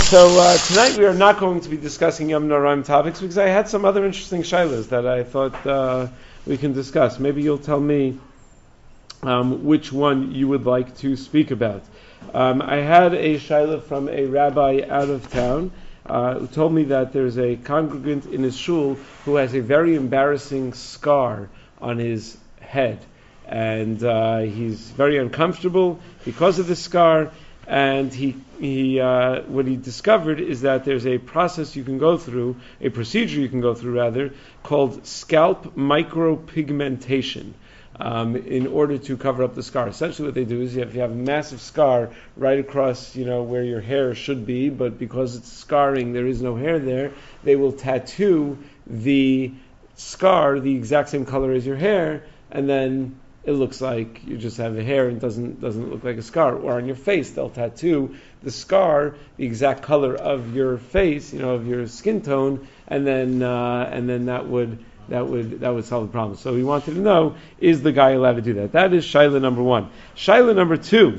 So tonight we are not going to be discussing Yom Noraim topics because I had some other interesting shaylas that I thought we can discuss. Maybe you'll tell me which one you would like to speak about. I had a shayla from a rabbi out of town who told me that there's a congregant in his shul who has a very embarrassing scar on his head. And he's very uncomfortable because of the scar. And he what he discovered is that there's a process you can go through, a procedure you can go through rather, called scalp micropigmentation, in order to cover up the scar. Essentially what they do is if you have a massive scar right across, where your hair should be, but because it's scarring, there is no hair there, they will tattoo the scar the exact same color as your hair, and then it looks like you just have the hair and doesn't look like a scar. Or on your face, they'll tattoo the scar the exact color of your face, of your skin tone, and then that would solve the problem. So he wanted to know, is the guy allowed to do that? That is shayla number one. Shayla number two.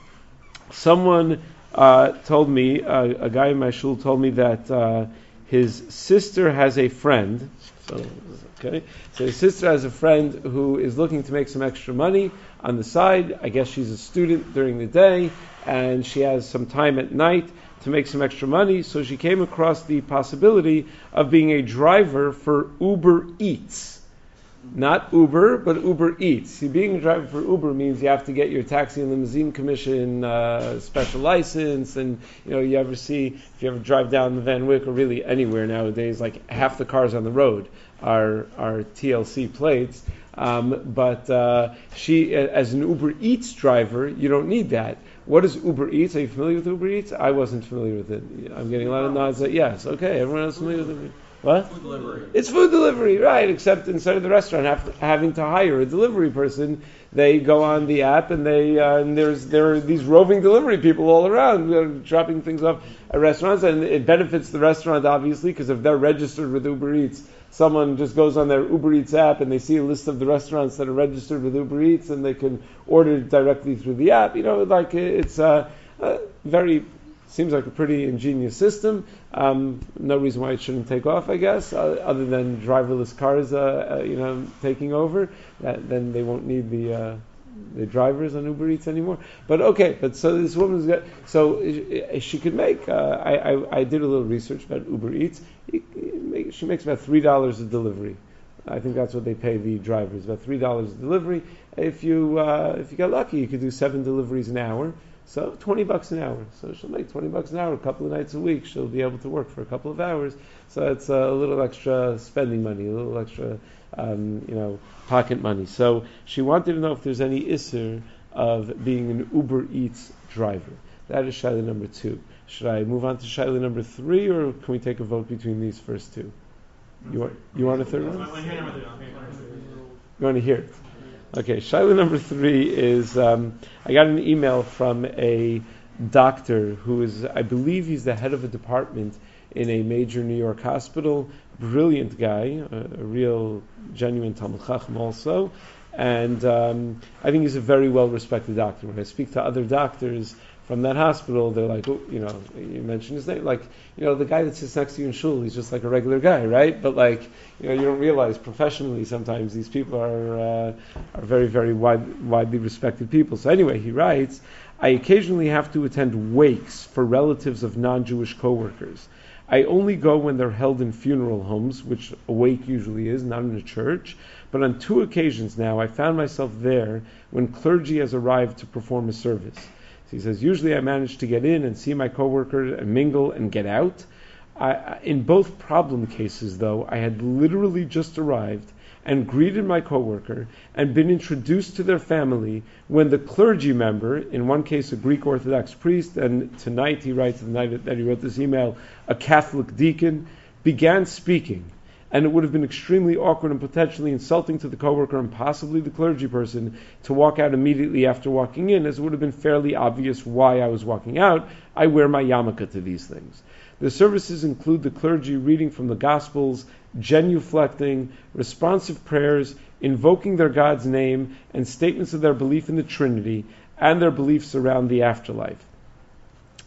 Someone told me, a guy in my shul told me that his sister has a friend. So his sister has a friend who is looking to make some extra money on the side. I guess she's a student during the day, and she has some time at night to make some extra money. So she came across the possibility of being a driver for Uber Eats. Not Uber, but Uber Eats. See, being a driver for Uber means you have to get your taxi and limousine commission special license, and you ever see, if you ever drive down the Van Wyck or really anywhere nowadays, like half the cars on the road are TLC plates. But she, as an Uber Eats driver, you don't need that. What is Uber Eats? Are you familiar with Uber Eats? I wasn't familiar with it. I'm getting a lot of nods that yes. Okay, everyone else familiar with it? What? Food delivery. It's food delivery, right? Except instead of the restaurant having to hire a delivery person, they go on the app and there are these roving delivery people all around dropping things off at restaurants, and it benefits the restaurant obviously because if they're registered with Uber Eats, someone just goes on their Uber Eats app and they see a list of the restaurants that are registered with Uber Eats and they can order directly through the app. It's very. Seems like a pretty ingenious system. No reason why it shouldn't take off, I guess, other than driverless cars, taking over. Then they won't need the drivers on Uber Eats anymore. But okay, so this woman's got, so she could make. I did a little research about Uber Eats. She makes about $3 a delivery. I think that's what they pay the drivers, about $3 a delivery. If you got lucky, you could do 7 deliveries an hour. So $20 an hour. So she'll make $20 an hour a couple of nights a week. She'll be able to work for a couple of hours. So it's a little extra spending money, a little extra, pocket money. So she wanted to know if there's any isser of being an Uber Eats driver. That is shayla number 2. Should I move on to shayla number 3, or can we take a vote between these first two? You want a third one? You want to hear it? Okay, shayla number 3 is, I got an email from a doctor who is, I believe he's the head of a department in a major New York hospital, brilliant guy, a real, genuine Talmud Chacham also, and I think he's a very well-respected doctor. When I speak to other doctors from that hospital, they're like, you mentioned his name, like, the guy that sits next to you in shul, he's just like a regular guy, right? But you don't realize professionally sometimes these people are very, very widely respected people. So anyway, he writes, I occasionally have to attend wakes for relatives of non-Jewish coworkers. I only go when they're held in funeral homes, which a wake usually is, not in a church. But on 2 occasions now, I found myself there when clergy has arrived to perform a service. He says, usually I manage to get in and see my coworkers and mingle and get out. In both problem cases, though, I had literally just arrived and greeted my coworker and been introduced to their family when the clergy member, in one case a Greek Orthodox priest, and tonight he writes, the night that he wrote this email, a Catholic deacon, began speaking. And it would have been extremely awkward and potentially insulting to the coworker and possibly the clergy person to walk out immediately after walking in, as it would have been fairly obvious why I was walking out. I wear my yarmulke to these things. The services include the clergy reading from the Gospels, genuflecting, responsive prayers, invoking their God's name, and statements of their belief in the Trinity and their beliefs around the afterlife.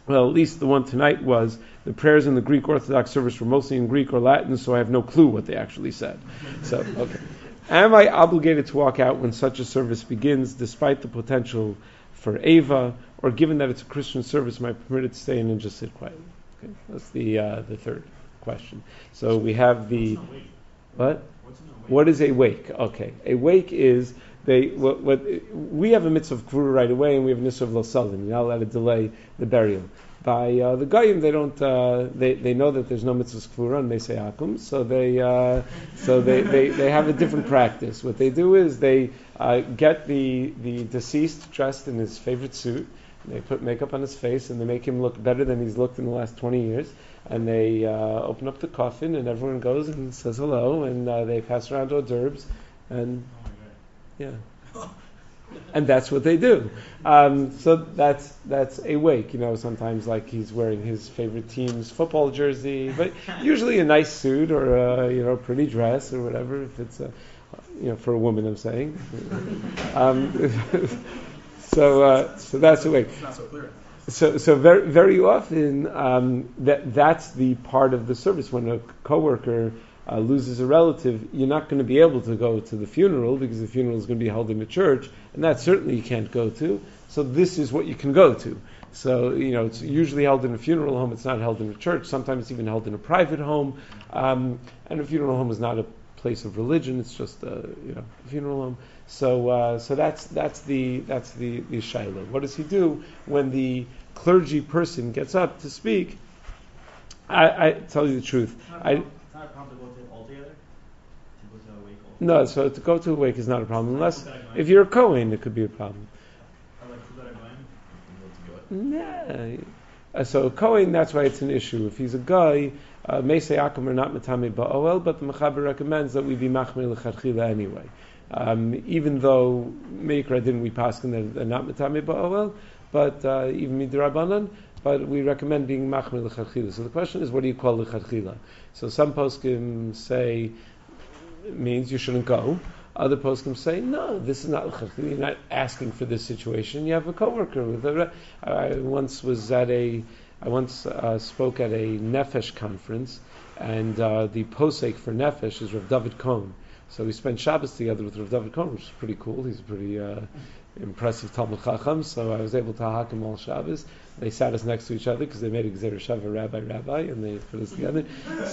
Well, at least the one tonight was the prayers in the Greek Orthodox service were mostly in Greek or Latin, so I have no clue what they actually said. So, okay. Am I obligated to walk out when such a service begins, despite the potential for Ava, or given that it's a Christian service, am I permitted to stay in and just sit quietly? Okay. That's the third question. So we have the... What? What is a wake? Okay. A wake is... what we have a mitzvah of kvura right away, and we have a mitzvah of lo salim. You're not allowed to delay the burial. By the goyim, they don't. They know that there's no mitzvah of kvura and they say akum, so they have a different practice. What they do is they get the deceased dressed in his favorite suit. They put makeup on his face and they make him look better than he's looked in the last 20 years. And they open up the coffin and everyone goes and says hello and they pass around hors d'oeuvres and. Yeah, and that's what they do. So that's a wake. Sometimes like he's wearing his favorite team's football jersey, but usually a nice suit or a pretty dress or whatever. If it's for a woman, I'm saying. So that's a wake. It's not so clear. So very very often that's the part of the service when a coworker loses a relative, you're not going to be able to go to the funeral because the funeral is going to be held in a church, and that certainly you can't go to. So this is what you can go to. So it's usually held in a funeral home. It's not held in a church. Sometimes it's even held in a private home. And a funeral home is not a place of religion. It's just a funeral home. So that's the shaila. What does he do when the clergy person gets up to speak? I tell you the truth. No, so to go to a wake is not a problem. Unless, if you're a Kohen, it could be a problem. Nah. So a Kohen, that's why it's an issue. If he's a guy, Meisei Akum are not Matame Ba'oel, but the Mechaber recommends that we be Machmir L'Chadchila anyway. Even though Meikra didn't we paskin that they're not Matame Ba'oel, but even Midrabanan, but we recommend being Machmir L'Chadchila. So the question is, what do you call L'Chadchila? So some poskim say, it means you shouldn't go. Other poskim say, no, this is not l'chadchila. You're not asking for this situation. You have a coworker with a. I once spoke at a Nefesh conference, and the posek for Nefesh is Rav David Cohn. So we spent Shabbos together with Rav David Cohn, which is pretty cool. He's a pretty impressive Talmud Chacham. So I was able to hack him all Shabbos. They sat us next to each other because they made a Gzeir Shava rabbi, and they put us together.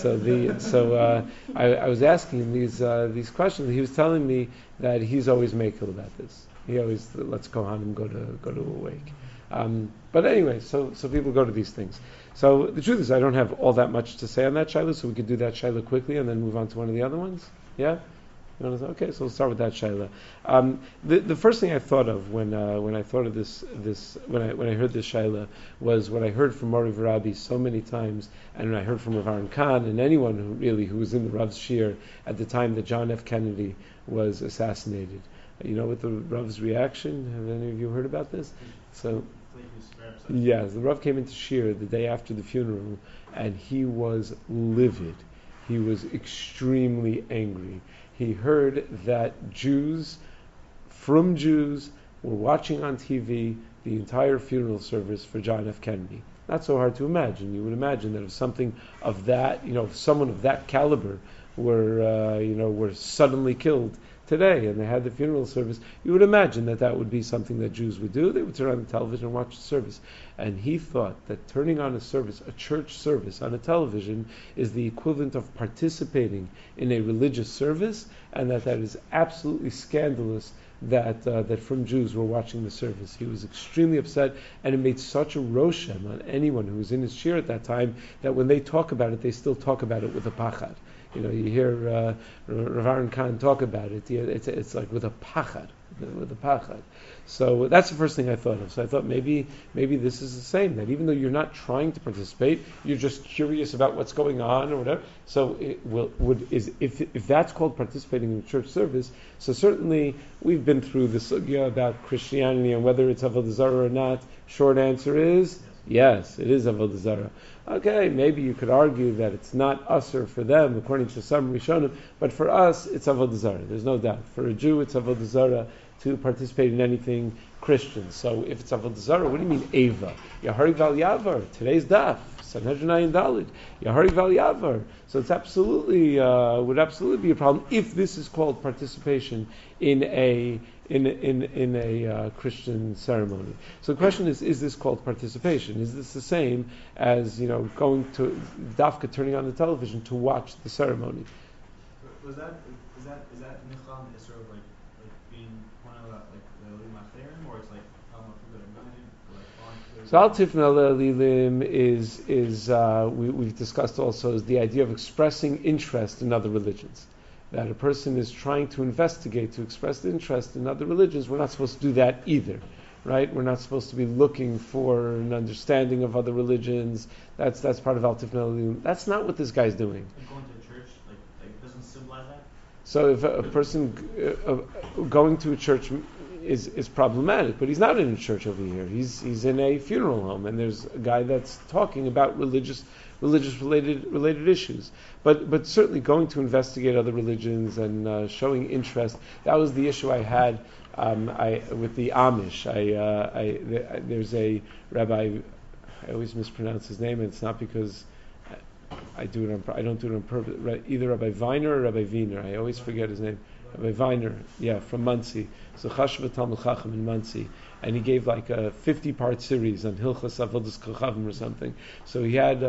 I was asking him these questions. He was telling me that he's always makel about this. He always lets Kohanim go to a wake. But anyway, so people go to these things. So the truth is, I don't have all that much to say on that shaila, so we could do that shaila quickly and then move on to one of the other ones. Yeah. Okay, so we'll start with that shaila. The first thing I thought of when I thought of this when I heard this shaila was what I heard from Mori Varabi so many times, and I heard from Rav Aaron Kahn and anyone who was in the Rav's shir at the time that John F. Kennedy was assassinated. You know what the Rav's reaction? Have any of you heard about this? So. Yes, the Rav came into shir the day after the funeral, and he was livid. He was extremely angry. He heard that Jews were watching on TV the entire funeral service for John F. Kennedy. Not so hard to imagine. You would imagine that if something of that, if someone of that caliber were suddenly killed today and they had the funeral service, you would imagine that would be something that Jews would do. They would turn on the television and watch the service. And he thought that turning on a church service on a television is the equivalent of participating in a religious service, and that is absolutely scandalous that from Jews were watching the service. He was extremely upset, and it made such a roshem on anyone who was in his shir at that time that when they talk about it, they still talk about it with a pachad. You hear Rav Aaron Kahn talk about it. It's like with a pachad. So that's the first thing I thought of. So I thought maybe this is the same, that even though you're not trying to participate, you're just curious about what's going on or whatever. So if that's called participating in a church service, so certainly we've been through the sugya about Christianity and whether it's avodah zarah or not. Short answer is yes, it is avodah zarah. Okay, maybe you could argue that it's not usher for them, according to some Rishonim, but for us, it's avodah zarah. There's no doubt. For a Jew, it's avodah zarah to participate in anything Christian. So if it's Avodah Zarah, what do you mean Eva? Yahari Val Yavar. Today's daf. Sanhedrin Ayin Dalid. Yahari Val Yavar. So it's absolutely would absolutely be a problem if this is called participation in a Christian ceremony. So the question is this called participation? Is this the same as going to dafka, turning on the television to watch the ceremony? Is that nichal in Israel like being one of like the limachlerim, or it's like so al tifna le'elilim is we've discussed also is the idea of expressing interest in other religions. That a person is trying to investigate, to express interest in other religions. We're not supposed to do that either, right? We're not supposed to be looking for an understanding of other religions. That's part of al tifna le'elilim. That's not what this guy's doing. Going to a church like doesn't symbolize that. So if a person going to a church is problematic, but he's not in a church over here. He's in a funeral home, and there's a guy that's talking about religious related issues. But certainly going to investigate other religions and showing interest. That was the issue I had with the Amish. There's a rabbi. I always mispronounce his name, and it's not because I don't do it on purpose. Either Rabbi Weiner or Rabbi Wiener. I always forget his name. Rabbi Weiner, from Monsey. So Chashuv Talmud Chacham in Monsey, and he gave like a 50-part series on Hilchas Avodas Kochavim or something. So he had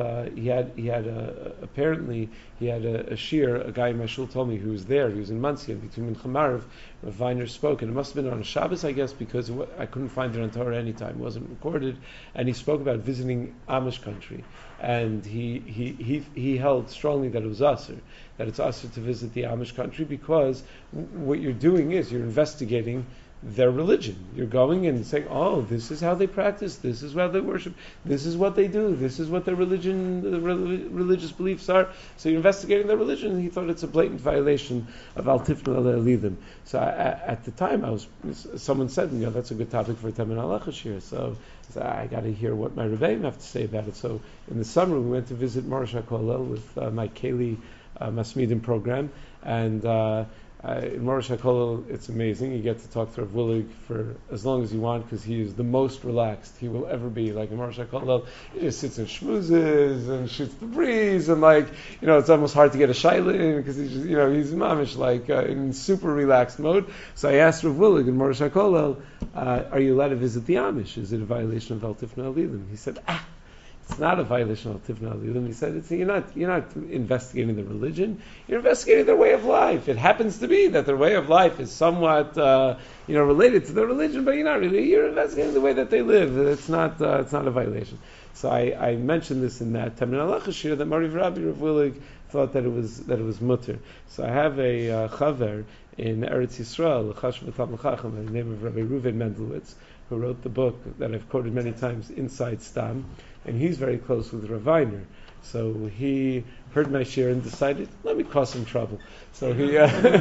apparently he had a shir. A guy in my shul told me who was there. He was in Monsey, and between Mincha Marav, Rabbi Weiner spoke, and it must have been on a Shabbos, I guess, because I couldn't find it on Torah anytime. It wasn't recorded, and he spoke about visiting Amish country, and he held strongly that it was usher. That it's usher to visit the Amish country because what you're doing is you're investigating their religion. You're going and saying, oh, this is how they practice, this is how they worship, this is what they do, this is what their religious beliefs are. So you're investigating their religion, and he thought it's a blatant violation of al tifna le'elilim. So at the time, someone said, that's a good topic for a Temin Halacha shir. So I got to hear what my Rebbeim have to say about it. So in the summer, we went to visit Morosh HaKollel with my Keli Masmidim program, and in Morosh HaKollel, it's amazing. You get to talk to Rav Willig for as long as you want because he is the most relaxed he will ever be. Like in Morosh HaKollel, he just sits and schmoozes and shoots the breeze, and it's almost hard to get a shaila in because he's just, he's mamish in super relaxed mode. So I asked Rav Willig in Morosh HaKollel, are you allowed to visit the Amish? Is it a violation of al tifna le'elilim? He said, it's not a violation of tifna le'elilim. He said, you're not investigating the religion. You're investigating their way of life. It happens to be that their way of life is somewhat, related to their religion, but you're not really. You're investigating the way that they live. It's not a violation. So I mentioned this in that Temin Halacha shir that Mariv Rabbi Rav Willig thought that it was mutter. So I have a chaver in Eretz Yisrael, Chashuv Talmud Chacham, by the name of Rabbi Reuven Mendelowitz, who wrote the book that I've quoted many times, Inside Stam, and he's very close with Rav Weiner. So he heard my shir and decided, let me cause some trouble. So he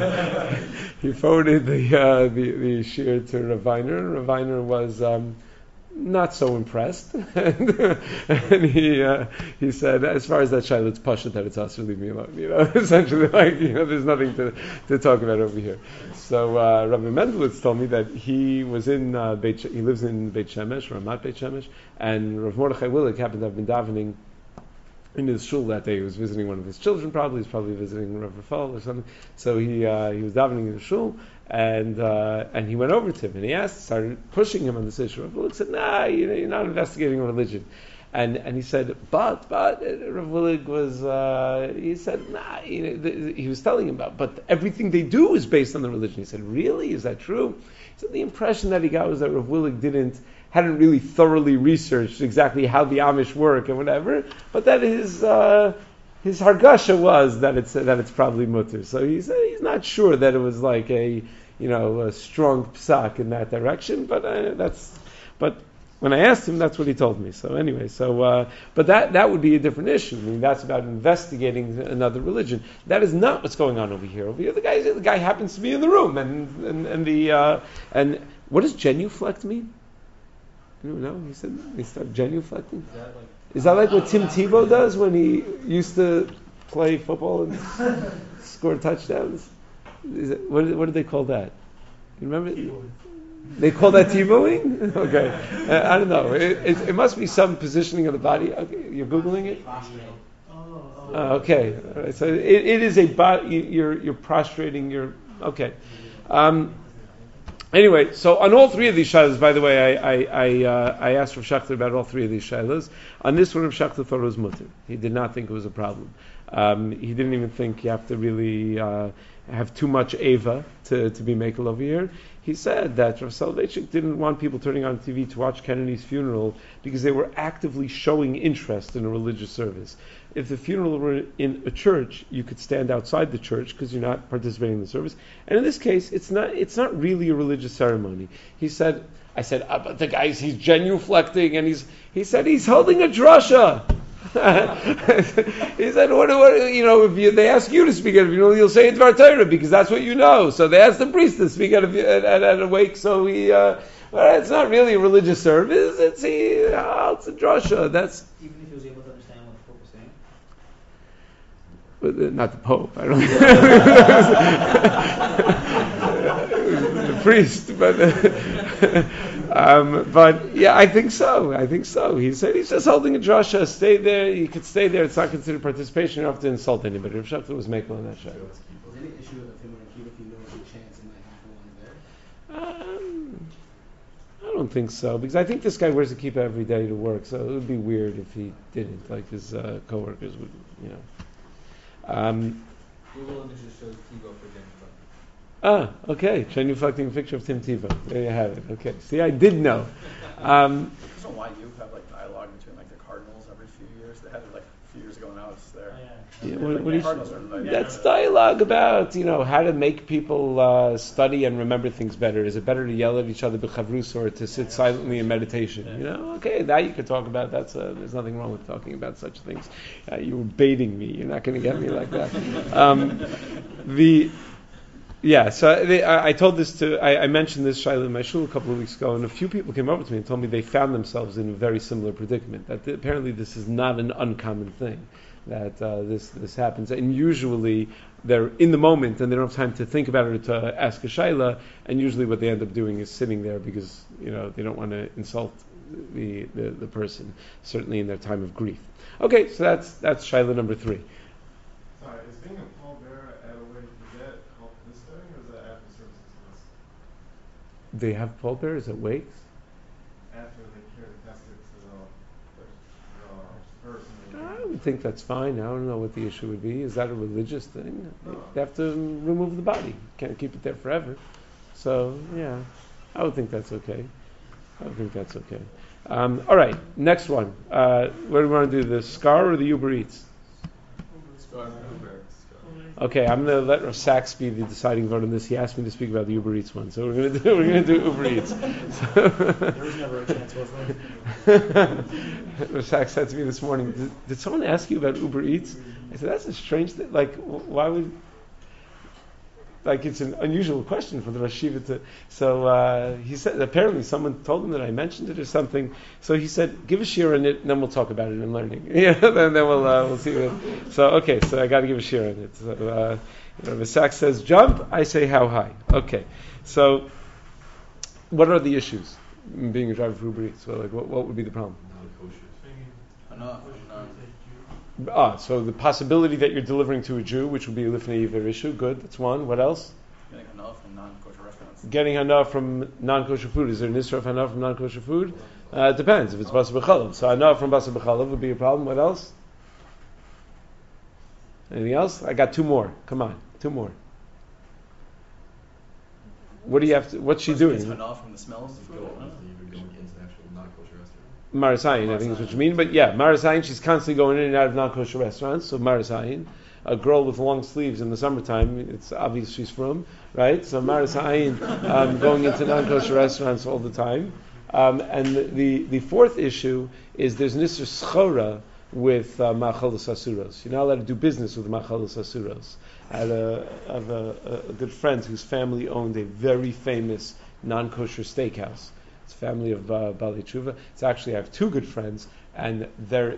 he forwarded the shir to Rav Weiner. Rav Weiner was not so impressed, and he said, as far as that shaila, it's pashut that it's usher, leave me alone. Essentially, there's nothing to talk about over here. So Rabbi Mendelowitz told me that he was in he lives in Beit Shemesh, Ramat Beit Shemesh, and Rav Mordechai Willig happened to have been davening in his shul that day. He was visiting one of his children, probably. He's probably visiting Rav Rafal or something. So he was davening in the shul, and he went over to him and he started pushing him on this issue. Rav Willig said, "Nah, you're not investigating religion." And he said, but Rav Willig was, he said, nah, he was telling him but everything they do is based on the religion. He said, really? Is that true? He said, the impression that he got was that Rav Willig hadn't really thoroughly researched exactly how the Amish work and whatever, but that his hargasha was that it's probably mutter. So he said he's not sure that it was like a strong psak in that direction, but when I asked him, that's what he told me. So anyway, but that would be a different issue. I mean, that's about investigating another religion. That is not what's going on over here. Over here, the guy happens to be in the room, and what does genuflect mean? You know, he started genuflecting. Is that like what Tim Tebow does when he used to play football and score touchdowns? What do they call that? You remember? They call that TiVoing? Okay. I don't know. It must be some positioning of the body. Okay. You're Googling it? Okay. All right. So it is a body. You're prostrating. Okay. Anyway, so on all three of these shilas, by the way, I asked Rav Shachter about all three of these shilas. On this one, Rav Shachter thought it was mutter. He did not think it was a problem. He didn't even think you have to really have too much Ava to be makel over here. He said that Rav Soloveitchik didn't want people turning on TV to watch Kennedy's funeral because they were actively showing interest in a religious service. If the funeral were in a church, you could stand outside the church because you're not participating in the service. And in this case, it's not really a religious ceremony. I said, but the guy, he's genuflecting, and he said he's holding a drasha. He said, what if they ask you to speak at a funeral, you'll say Dvar Torah because that's what you know. So they asked the priest to speak at a wake, so it's not really a religious service. It's a drasha. That's even if he was able to understand what the Pope was saying. But not the Pope. I don't think the priest, but yeah, I think so. He said he's just holding a drasha. Stay there. You could stay there. It's not considered participation. You don't have to insult anybody. Rav Shachter was making on that show. Is there any issue of him or if he knows the chance and might have one there? I don't think so, because I think this guy wears a kippah every day to work, so it would be weird if he didn't, like his coworkers would, Google images shows TiVo for genuflecting. Okay. Genuflecting a picture of Tim Tebow. There you have it. Okay. See, I did know. Doesn't YU have dialogue between the Cardinals every few years? They had it a few years ago now. It's there. That's dialogue about how to make people study and remember things better. Is it better to yell at each other b'chavrus or to sit silently in meditation? Okay, that you could talk about. There's nothing wrong with talking about such things. You were baiting me. You're not going to get me like that. I told this I mentioned this Shaila in my shul a couple of weeks ago, and a few people came over to me and told me they found themselves in a very similar predicament. That apparently this is not an uncommon thing. That this happens, and usually they're in the moment and they don't have time to think about it or to ask a shaila, and usually what they end up doing is sitting there because they don't want to insult the person, certainly in their time of grief. Okay, so that's shaila number 3. Sorry, is being a pallbearer at a wake, does that help this study or is that after services? They have pallbearers at wakes? After they carry the casket to the person. I would think that's fine. I don't know what the issue would be. Is that a religious thing? They have to remove the body. Can't keep it there forever. So, yeah, I would think that's okay. All right, next one. What do we want to do, the Scar or the Uber Eats? Okay, I'm going to let Rav Sachs be the deciding vote on this. He asked me to speak about the Uber Eats one, so we're going to do Uber Eats. There was never a chance, was there? Rav Sachs said to me this morning, did someone ask you about Uber Eats? I said, that's a strange thing. Why would... it's an unusual question for the Rosh Yeshiva to... So he said, apparently someone told him that I mentioned it or something. So he said, give a shir on it, and then we'll talk about it in learning. Then we'll see it. So I got to give a shir on it. So Rav Sachs says, jump, I say how high. Okay, so what are the issues in being a driver for Uber Eats? So what would be the problem? So the possibility that you're delivering to a Jew, which would be a lifnei iver issue, good, that's one. What else? Getting hana from non-kosher restaurants. Getting hana from non-kosher food. Is there an issue of hana from non-kosher food? It depends. If it's basar b'chalav. So hana from basar b'chalav would be a problem. What else? Anything else? I got 2 more. Come on, 2 more. What do you have to, what's she doing? Hana from the smells of food. Marasayin, I think is what you mean. But yeah, Marasayin, she's constantly going in and out of non-kosher restaurants. So Marasayin, a girl with long sleeves in the summertime, it's obvious she's from, right? So Marasayin, going into non-kosher restaurants all the time. And the fourth issue is there's an Isser Schora with Ma'achalos Asuros. You're not allowed to do business with Ma'achalos Asuros. I have a good friend whose family owned a very famous non-kosher steakhouse. Family of Bali Tshuva. It's actually, I have 2 good friends, and they're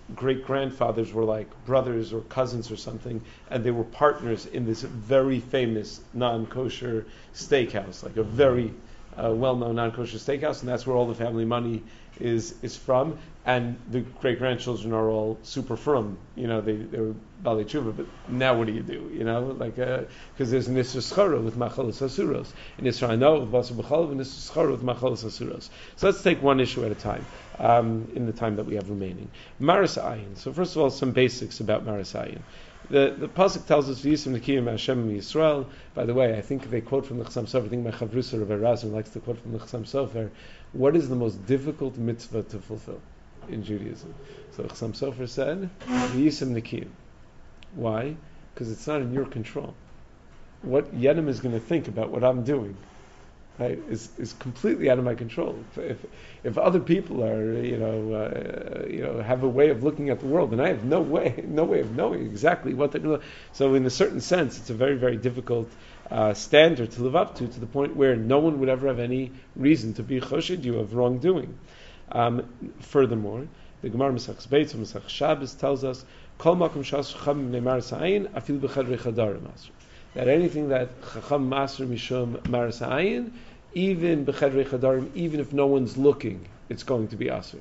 great-grandfathers were like brothers or cousins or something, and they were partners in this very famous non-kosher steakhouse, like a very well-known non-kosher steakhouse, and that's where all the family money is from. And the great-grandchildren are all super frum, they were Bali Tshuva, but now what do you do, because there's an Isra Schara with Machalos Asuros, an Isra Ano with Basar B'chalav, and Isra Schara with Machalos Asuros. So let's take one issue at a time, in the time that we have remaining. Maris Ayin. So first of all, some basics about Maris Ayin. The pasuk tells us Yisem Nekiyim Hashem Yisrael. By the way, I think they quote from the Chassam Sofer. I think my Chavrusa Rebbe Razin likes to quote from the Chassam Sofer. What is the most difficult mitzvah to fulfill in Judaism? So Chassam Sofer said, Yisem Nekiyim. Why? Because it's not in your control. What Yedim is going to think about what I'm doing, right, is completely out of my control. If other people are, have a way of looking at the world, and I have no way of knowing exactly what they're going to. So, in a certain sense, it's a very, very difficult standard to live up to the point where no one would ever have any reason to be choshid you of wrongdoing. Furthermore, the Gemara Masach Beitz and Masach Shabbos tells us, Kol makom shas chacham maris ayin afil b'chadrei chadarim asur. That anything that chacham maser mishum maris ayin, even b'chadrei chadarim, even if no one's looking, it's going to be asur.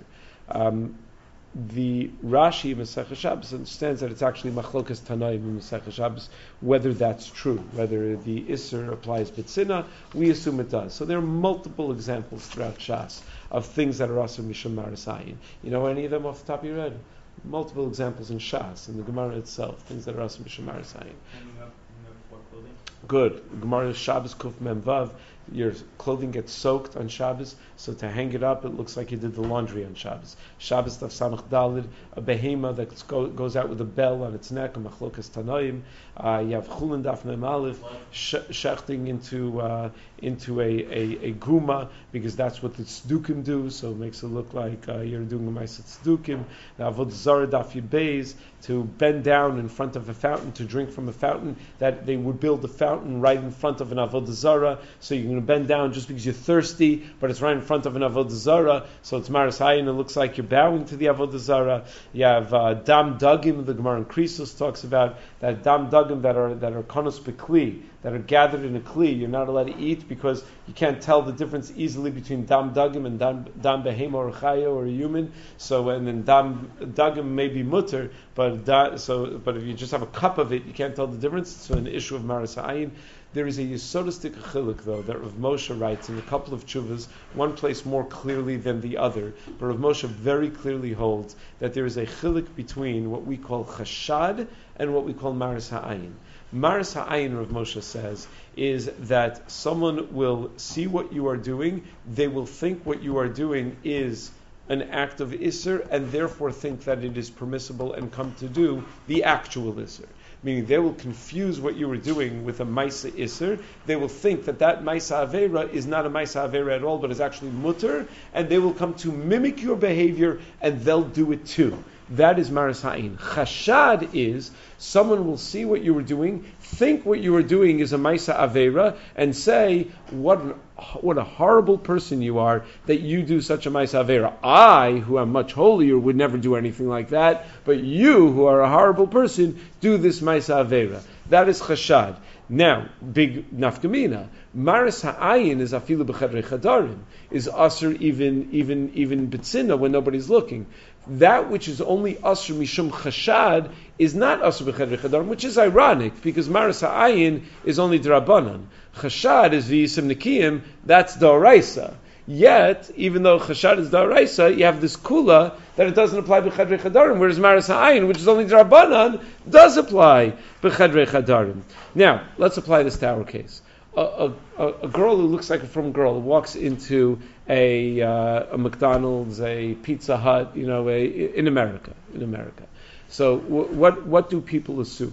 The Rashi Masech Shabbos understands that it's actually machlokas tanaim in Masech Shabbos whether that's true, whether the Isser applies B'tzina. We assume it does. So there are multiple examples throughout Shas of things that are asur mishum maris ayin. You know any of them off the top of your head? Multiple examples in Shas, in the Gemara itself, things that are asur mishum maris ayin. Hanging up for clothing. Good. Gemara Shabbos Kuf Mem Vav. Your clothing gets soaked on Shabbos, so to hang it up, it looks like you did the laundry on Shabbos. Shabbos Daf Samach Dalid, a behema that goes out with a bell on its neck, a machlokas tanoim. You have Chulin Daf Mem Aleph, shechting into a guma, because that's what the tzdukim do, so it makes it look like you're doing a ma'aseh tzdukim. The Avodah Zarah Daf Yud Beis, to bend down in front of a fountain, to drink from a fountain, that they would build a fountain right in front of an Avodah Zarah, so you can bend down just because you're thirsty, but it's right in front of an Avodah Zarah, so it's Maris Hayin, it looks like you're bowing to the Avodah Zarah. You have Dam Dagim, the Gemara in Krisos talks about that Dam Dagim that are Konos Bekli, that are gathered in a Kli, you're not allowed to eat because you can't tell the difference easily between Dam Dagim and Dam Behema or Chaya or a human, so and then Dam Dagim may be mutter, but if you just have a cup of it, you can't tell the difference, so an issue of Maris Hayin. There is a yesodistic chiluk, though, that Rav Moshe writes in a couple of tshuvas, one place more clearly than the other, but Rav Moshe very clearly holds that there is a chiluk between what we call chashad and what we call maris ha'ayin. Maris ha'ayin, Rav Moshe says, is that someone will see what you are doing, they will think what you are doing is an act of Isser, and therefore think that it is permissible and come to do the actual Isser. Meaning they will confuse what you were doing with a Maisa Isser. They will think that Maisa Avera is not a Maisa Avera at all, but is actually mutter, and they will come to mimic your behavior, and they'll do it too. That is Maris Ha'in. Chashad is someone will see what you were doing, think what you were doing is a Maisa Avera, and say, what a horrible person you are that you do such a Maisa Avera. I, who am much holier, would never do anything like that, but you, who are a horrible person, do this Maisa Avera. That is Chashad. Now, big nafkamina. Maris ha'ayin is afilu b'chadrei chadarim, is asr even b'tzina when nobody's looking. That which is only asr mishum chashad is not asr b'chadrei chadarim, which is ironic because Maris ha'ayin is only drabanan. Chashad is v'yisim nekiyim, that's da'oraisa. Yet, even though chashad is da'oraisa, you have this kula that it doesn't apply b'chadrei chadarim, whereas maris ha'ayin, which is only drabanan, does apply b'chadrei chadarim. Now, let's apply this to our case. A girl who looks like a frum girl walks into a McDonald's, a Pizza Hut, in America. So, what do people assume?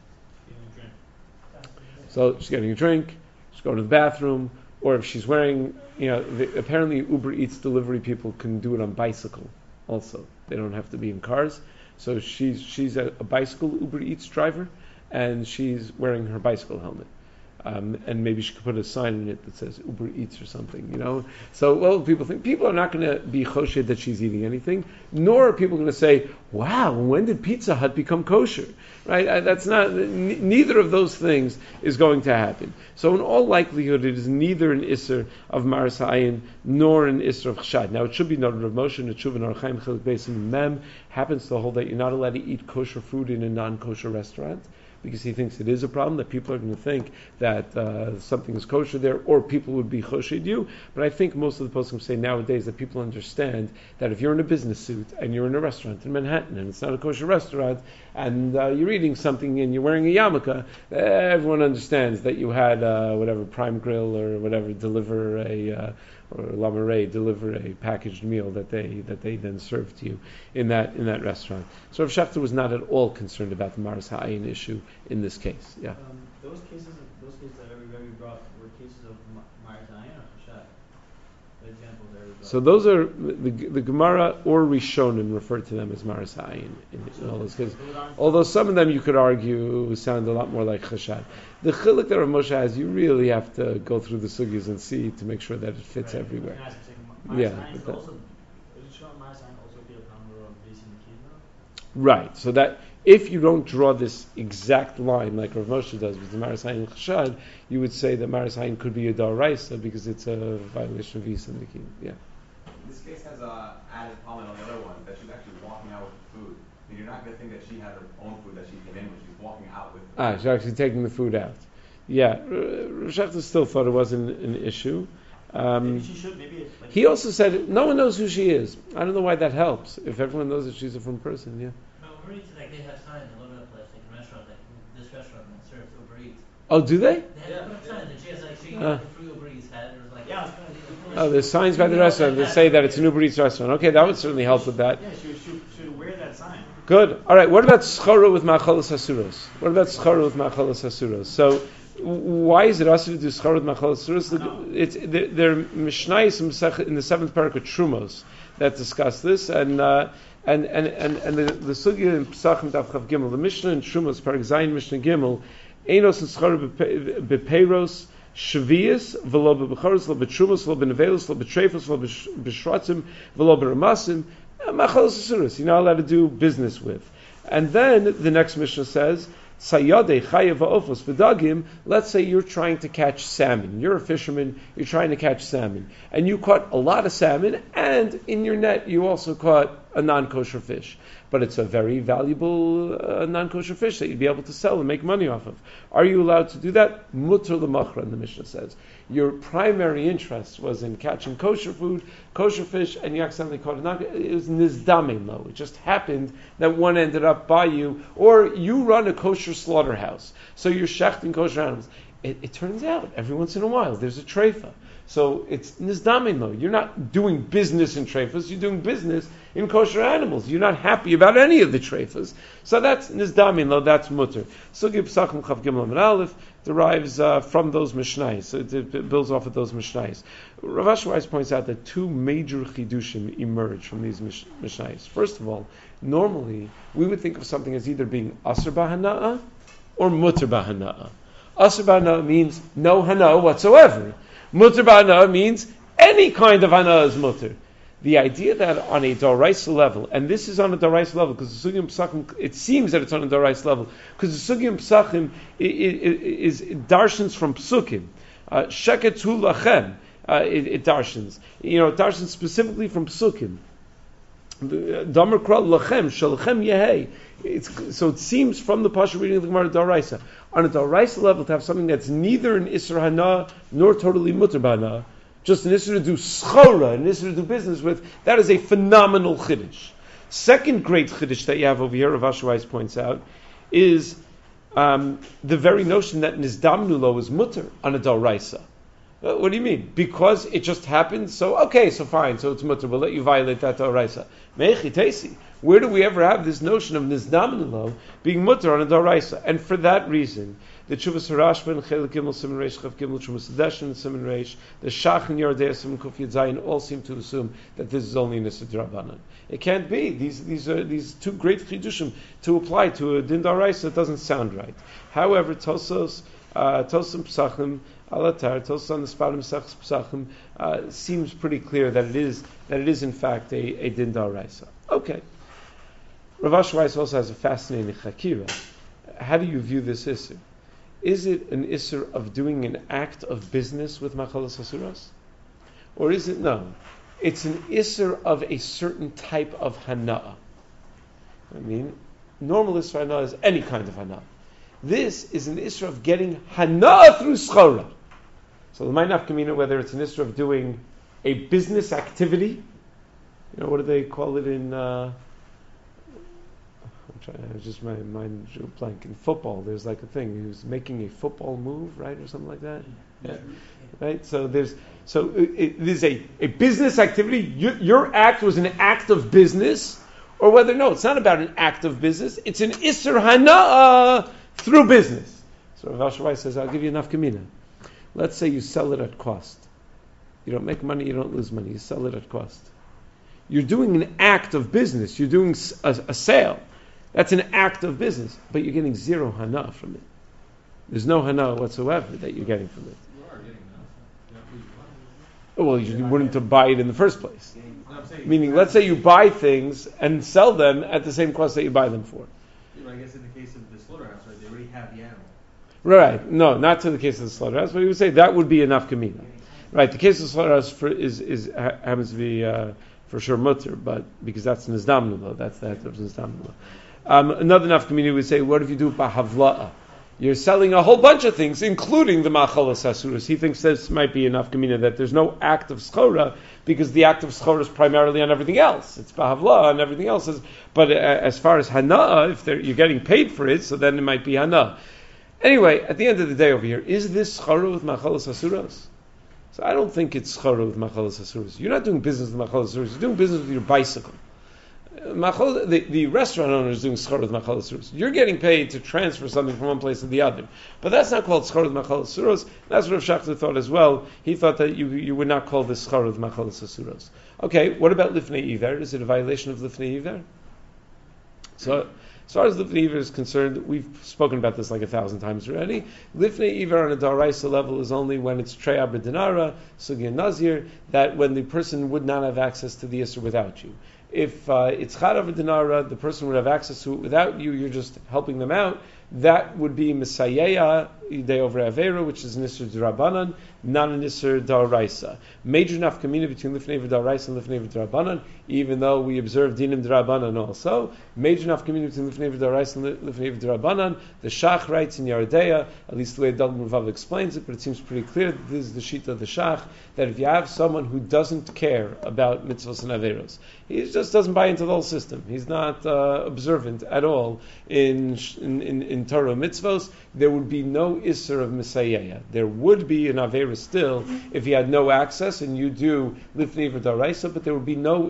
So she's getting a drink, she's going to the bathroom, or if she's wearing, apparently Uber Eats delivery people can do it on bicycle also. They don't have to be in cars. So she's a bicycle Uber Eats driver, and she's wearing her bicycle helmet. and maybe she could put a sign in it that says Uber Eats or something, So what will people think? People are not going to be choshed that she's eating anything, nor are people going to say, wow, when did Pizza Hut become kosher? Right? That's not, neither of those things is going to happen. So in all likelihood, it is neither an Isser of Maris Ha'ayin nor an Isser of Chshad. Now it should be noted, Rav Moshe Neshuv and Orach Chaim Chelik Beis in Mem happens to hold that you're not allowed to eat kosher food in a non-kosher restaurant, because he thinks it is a problem, that people are going to think that something is kosher there, or people would be choshed you. But I think most of the poskim say nowadays that people understand that if you're in a business suit and you're in a restaurant in Manhattan and it's not a kosher restaurant, and you're eating something and you're wearing a yarmulke, everyone understands that you had whatever Prime Grill or whatever deliver or La Marée deliver a packaged meal that they then serve to you in that restaurant. So Rav Schechter was not at all concerned about the Maris Ha'ayin issue in this case. Yeah. Those cases that everybody brought were cases of Maris Ha'ayin or Chashad. The examples that everybody brought. So those are the Gemara or Rishonim refer to them as Maris Ha'ayin in all those cases. Although some of them you could argue sound a lot more like Chashad. The chiluk that Rav Moshe has, you really have to go through the sugyas and see to make sure that it fits everywhere. Yeah. Right. So that if you don't draw this exact line like Rav Moshe does with the Maris Ha'ayin and Chashad, you would say that Maris Ha'ayin could be a Daraisa because it's a violation of Yis and the King. Yeah. This case has added comment on the other one that she's actually walking out with food. And you're not going to think that she had her own food that she came in, but she's walking out with food. She's actually taking the food out. Yeah. Rav Schechter still thought it wasn't an issue. Maybe she should. He also said no one knows who she is. I don't know why that helps. If everyone knows that she's a from person, yeah. No, Uber Eats, they have signs all over the place, like in restaurants, like this restaurant that serves Uber Eats. Oh, do they? They have signs that she has the free Uber Eats had. It was like, there's signs by the restaurant that say that it's an Uber Eats restaurant. Okay, that would certainly help with that. Yeah, she should wear that sign. Good. All right. What about schara with ma'achalas hasuros? So, why is it also to do schara with ma'achalas hasuros? It's there mishnayos in the 7th parak of Trumos that discuss this, and the sugya in Pesachim Daf Chav Gimel, the Mishnah in Trumos parak Zayin Mishnah Gimel, einos and schara bepeiros shvius v'lo bebechoros v'lo betrumos v'lo benevelos v'lo betrefos v'lo beshratzim v'lo beramasim. You're not allowed to do business with. And then the next Mishnah says, Sayade chayev ha'ofos v'dagim. Let's say you're trying to catch salmon. You're a fisherman. You're trying to catch salmon, and you caught a lot of salmon, and in your net you also caught a non-kosher fish. But it's a very valuable non-kosher fish that you'd be able to sell and make money off of. Are you allowed to do that? Mutter l'machran, the Mishnah says. Your primary interest was in catching kosher food, kosher fish, and you accidentally caught a non-kosher. It was nizdamin lo. It just happened that one ended up by you, or you run a kosher slaughterhouse, so you're shechting kosher animals. It turns out every once in a while there's a treifa. So it's nizdamin lo. You're not doing business in treifas, you're doing business in kosher animals. You're not happy about any of the treifas. So that's nizdamin lo, that's mutter. Sugi Pesachim Chav Gimel Amud Aleph derives from those mishnayos. It builds off of those mishnayos. Rav Asher Weiss points out that two major chidushim emerge from these mishnayos. First of all, normally we would think of something as either being asr b'hana'ah or mutter b'hana'ah. Asr b'hana'ah means no hana whatsoever. Mutter b'hana'ah means any kind of hana is mutter. The idea that on a Doraisa level, and this is on a Doraisa level, because the Sugim Pesachim, it seems that it's on a Doraisa level, because the Sugim Pesachim is darshans from Psukim. Sheket hu lachem, it darshans. It darshans specifically from Psukim. Damer kral lachem, shalachem yehei. So it seems from the Pasha reading of the Gemara Doraisa, on a Doraisa level to have something that's neither an Isra Hana nor totally Mutter B'Hana, just an issue to do schora, an issue to do business with, that is a phenomenal chiddush. Second great chiddush that you have over here, Rav Asher Weiss points out, is the very notion that nizdamnu lo is mutter on a doraisa. What do you mean? Because it just happened, so fine, so it's mutter, we'll let you violate that doraisa. Mechi teisi. Where do we ever have this notion of nizdamnu lo being mutter on a doraisa? And for that reason, the Tshuvas Harashba, Chelik Gimel, Siman Reish, Chav Gimel, Tshuvas Hadeshin, Siman Reish, the Shach and Yordei, Siman Kuf Yud Zayin, all seem to assume that this is only Nisa D'Rabbanan. It can't be. These are two great chidushim to apply to a Din D'Oraisa. It doesn't sound right. However, Tosos Tosim Pesachim Alatar, Tosim on the spot of Pesachim seems pretty clear that it is in fact a din d'oraisa. Okay. Rav Asher Weiss also has a fascinating chakira. How do you view this issur? Is it an issur of doing an act of business with machalas asuras? Or is it no? It's an issur of a certain type of hana'ah. I mean, normal issur hana'ah is any kind of hana'ah. This is an issur of getting hana'ah through schora. So the might not come whether it's an issur of doing a business activity. What do they call it in... my mind drew blank. In football, there's like a thing. He was making a football move, right, or something like that. Yeah. Right. So it is a business activity. Your act was an act of business, or whether no, it's not about an act of business. It's an isser hana'ah through business. So Rav Asher Weiss says, I'll give you enough kamina. Let's say you sell it at cost. You don't make money. You don't lose money. You sell it at cost. You're doing an act of business. You're doing a sale. That's an act of business, but you're getting zero hana from it. There's no hana whatsoever that you're getting from it. You are getting that. Well, you wouldn't have buy it in the first place. Meaning, let's say you buy things and sell them at the same cost that you buy them for. I guess in the case of the slaughterhouse, right, they already have the animal. Right. No, not to the case of the slaughterhouse, but we would say that would be enough kamina. Right. The case of the slaughterhouse happens to be for sure mutter, but because that's nizdamnula, that's the head of nizdamnula. Another nafkamina would say, what if you do b'havla'a? You're selling a whole bunch of things, including the machalas asuras. He thinks this might be enough kamina, that there's no act of schora, because the act of schora is primarily on everything else. It's b'havla'a and everything else is. But as far as hana, if you're getting paid for it, so then it might be hana. Anyway, at the end of the day over here, is this schora with machalas asuras? So I don't think it's schora with machalas asuras. You're not doing business with machalas asuras. You're doing business with your bicycle. The restaurant owner is doing schar with machal asuros. You're getting paid to transfer something from one place to the other, but that's not called schar with machal asuros. That's what Rav Schachter thought as well. He thought that you would not call this schar with machal asuros. Okay, what about lifnei iver? Is it a violation of lifnei iver? So, as far as lifnei iver is concerned, we've spoken about this like 1,000 times already. Lifnei iver on a daraisa level is only when it's treya b'dinara, sugya nazir, that when the person would not have access to the isser without you. If it's chadav dinara, the person would have access to it without you. You're just helping them out. That would be misayeya idei over avera, which is an isser d'rabanan, not an isser d'oraisa. Major nafkamina between lifnei v'd'oraisa and lifnei v'd'rabanan, even though we observe dinim d'rabanan also. Major nafkamina between lifnei v'd'oraisa and lifnei v'd'rabanan. The Shach writes in Yeridea, at least the way Dalton Rav explains it, but it seems pretty clear that this is the shita of the Shach, that if you have someone who doesn't care about mitzvahs and averos, he just doesn't buy into the whole system. He's not observant at all in Torah mitzvos. There would be no isser of Messiah. There would be an avera still if he had no access, and you do lifnei v'daraisa, but there would be no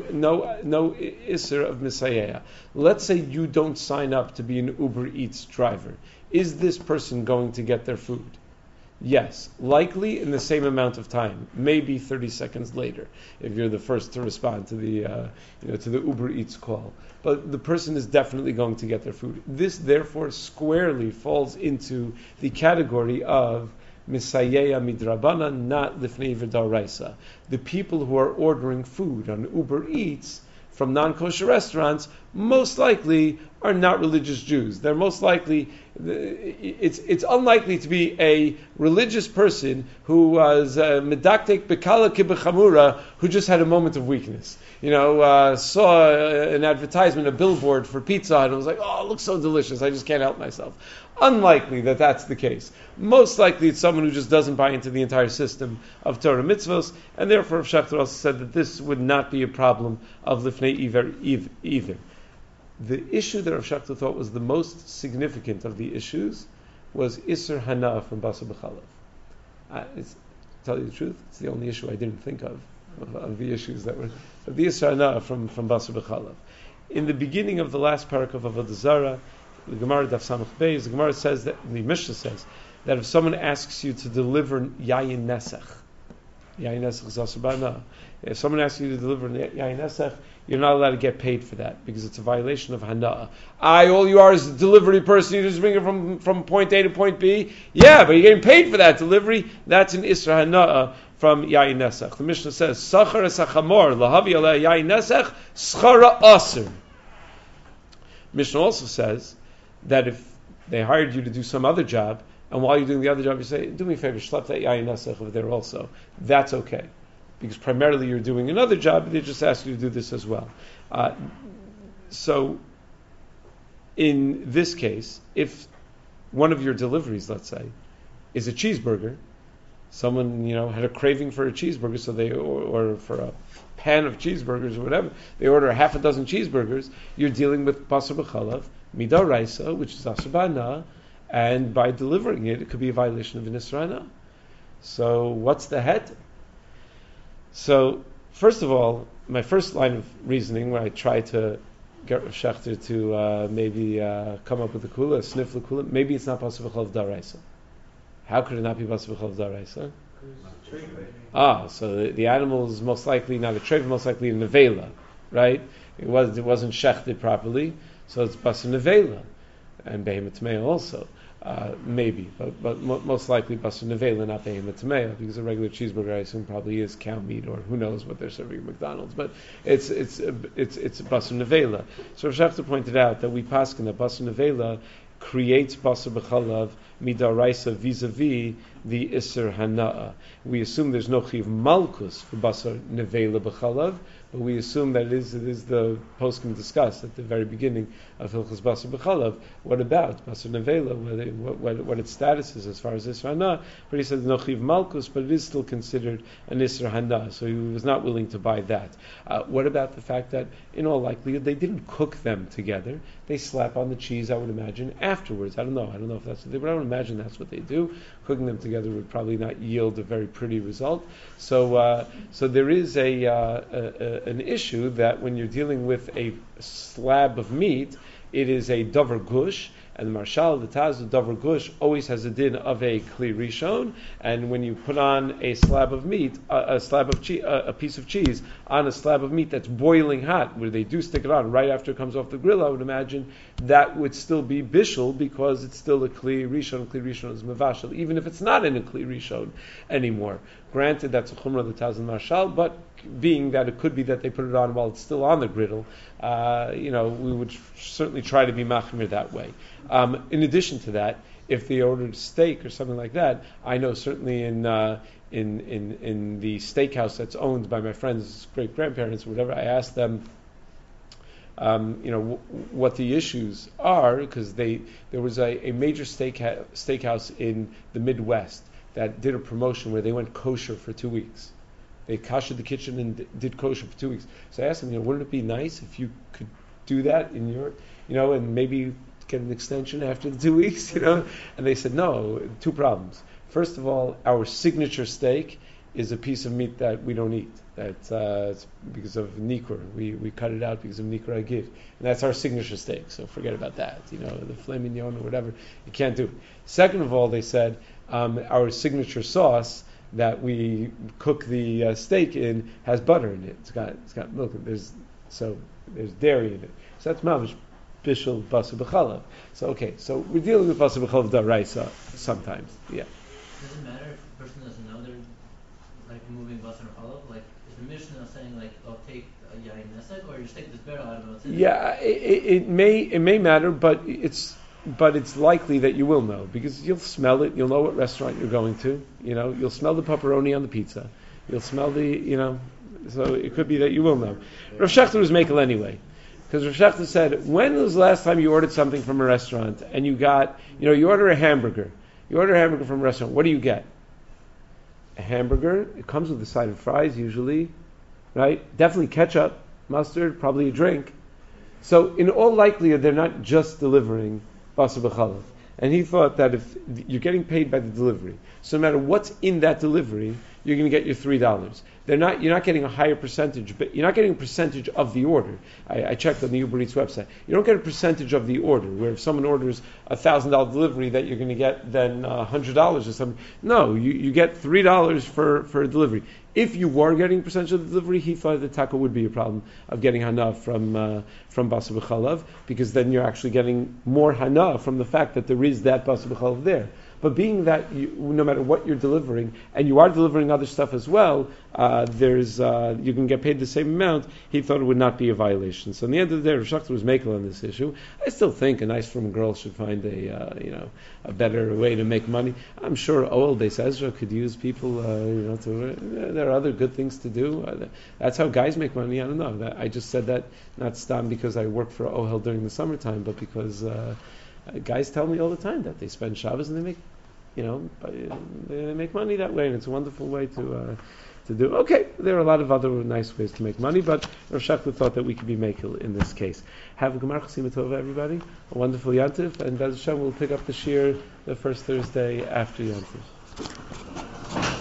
isser of Messiah. Let's say you don't sign up to be an Uber Eats driver. Is this person going to get their food? Yes, likely in the same amount of time, maybe 30 seconds later, if you're the first to respond to the to the Uber Eats call. But the person is definitely going to get their food. This, therefore, squarely falls into the category of Misayeya midrabana, not lifnei v'daraisa. The people who are ordering food on Uber Eats from non-kosher restaurants most likely are not religious Jews. They're most likely, it's unlikely to be a religious person who was medaktek bekala kibechamura, who just had a moment of weakness. Saw an advertisement, a billboard for pizza, and was like, oh, it looks so delicious, I just can't help myself. Unlikely that that's the case. Most likely it's someone who just doesn't buy into the entire system of Torah mitzvos, and therefore Rav Schachter also said that this would not be a problem of lifnei iver either. The issue that Rav Schachter thought was the most significant of the issues was Isser Hana from Basar B'chalav. To tell you the truth, it's the only issue I didn't think of the issues that were of the Isser Hana from Basar B'chalav. In the beginning of the last parak of Avodah Zarah, the Gemara Daf Samach Beis, the Gemara says that the Mishnah says that if someone asks you to deliver Yayin Nesach, Yain Nesach is Asur Ba'ana. If someone asks you to deliver Yain Nesach, you're not allowed to get paid for that because it's a violation of Hana'ah. All you are is a delivery person. You just bring it from point A to point B. Yeah, but you're getting paid for that delivery. That's an Isra Hana'ah from Yain Nesach. The Mishnah says, Sachar esachamor lahavi aleh Yain Nesach schara asur. Mishnah also says that if they hired you to do some other job, and while you're doing the other job, you say, do me a favor, schlep that Yain Nesach over there also. That's okay. Because primarily you're doing another job, they just ask you to do this as well. So, in this case, if one of your deliveries, let's say, is a cheeseburger, someone had a craving for a cheeseburger, so they or for a pan of cheeseburgers or whatever, they order a half a dozen cheeseburgers. You're dealing with basar b'chalav, midaraisa, which is asur ba'ana, and by delivering it, it could be a violation of an Isra Hana'ah. So, what's the het? So, first of all, my first line of reasoning, when I try to get Rav Shechter to maybe come up with a kula, sniff the kula, maybe it's not basar b'chalav daraisa. How could it not be basar b'chalav daraisa? So the animal is most likely not a treif, most likely a nevela, right? It wasn't shechted properly, so it's basar nevela, and behemoth tamei also. Maybe, but most likely basar nevela, not behemoth tamei, because a regular cheeseburger, I assume, probably is cow meat, or who knows what they're serving at McDonald's. But it's basar nevela. So Rav Shechter pointed out that we paskin that basar nevela creates basar b'chalav midaraisa vis-a-vis the Isser Hana'ah. We assume there's no chiv malkus for basar nevela b'chalav, but we assume that it is the poskim discussed at the very beginning of Hilchos Basar b'chalav. What about basar nevela? What its status is as far as Isser Hana'ah? But he said no chiv malkus, but it is still considered an Isser Hana'ah. So he was not willing to buy that. What about the fact that in all likelihood they didn't cook them together? They slap on the cheese, I would imagine, afterwards. I don't know if that's what they, but I would imagine that's what they do. Cooking them together would probably not yield a very pretty result. So there is an issue that when you're dealing with a slab of meat, it is a davar gush, and the Marshal, the Taz, the davar gush always has a din of a kli rishon, and when you put on a slab of meat, a piece of cheese on a slab of meat that's boiling hot, where they do stick it on right after it comes off the grill, I would imagine that would still be bishul because it's still a kli rishon. Kli rishon is mevashel, even if it's not in a kli rishon anymore. Granted, that's a chumrah of the Taz and Marshal, but being that it could be that they put it on while it's still on the griddle, we would certainly try to be machmir that way. In addition to that, if they ordered steak or something like that, I know certainly in the steakhouse that's owned by my friend's great grandparents or whatever, I asked them, what the issues are, because there was a major steakhouse in the Midwest that did a promotion where they went kosher for 2 weeks. They kashered the kitchen and did kosher for 2 weeks. So I asked them, wouldn't it be nice if you could do that in your, and maybe get an extension after the 2 weeks, And they said, no, 2 problems. First of all, our signature steak is a piece of meat that we don't eat. That's it's because of nikkur. We cut it out because of nikkur agif. And that's our signature steak, so forget about that. The filet mignon or whatever, you can't do it. Second of all, they said, our signature sauce that we cook the steak in has butter in it. It's got milk. There's dairy in it. So that's mamish bishul basar b'chalav. So we're dealing with basar b'chalav daraisa sometimes. Yeah. Does it matter if the person doesn't know they're removing basar b'chalav? Is the Mishnah saying take a yain nesek, or you just take this barrel out of it? Yeah, it may matter, but it's likely that you will know, because you'll smell it. You'll know what restaurant you're going to. You'll smell the pepperoni on the pizza. You'll smell so it could be that you will know. Rav Shechter was makel anyway, because Rav Shechter said, when was the last time you ordered something from a restaurant and you got, you order a hamburger. You order a hamburger from a restaurant. What do you get? A hamburger. It comes with a side of fries usually, right? Definitely ketchup, mustard, probably a drink. So in all likelihood, they're not just delivering basar b'chalav. And he thought that if you're getting paid by the delivery, so no matter what's in that delivery, you're going to get your $3. You're not getting a higher percentage, but you're not getting a percentage of the order. I checked on the Uber Eats website. You don't get a percentage of the order, where if someone orders $1,000 delivery, that you're going to get then $100 or something. No, you get $3 for delivery. If you were getting a percentage of the delivery, he thought the taka would be a problem of getting hana from basar b'chalav, because then you're actually getting more hana from the fact that there is that basar b'chalav there. But being that no matter what you're delivering, and you are delivering other stuff as well, you can get paid the same amount. He thought it would not be a violation. So in the end of the day, Rosh Hashanah was makel on this issue. I still think a nice frum girl should find a better way to make money. I'm sure Ohel Beis Ezra could use people. There are other good things to do. That's how guys make money. I don't know. I just said that not stam because I work for Ohel during the summertime, but because guys tell me all the time that they spend Shabbos and they make. They make money that way, and it's a wonderful way to do. Okay, there are a lot of other nice ways to make money, but Rosh Hashanah thought that we could be makel in this case. Have a Gemar Chasima Tova, everybody. A wonderful Yantif, and Bez Hashem will pick up the shir the first Thursday after Yantif.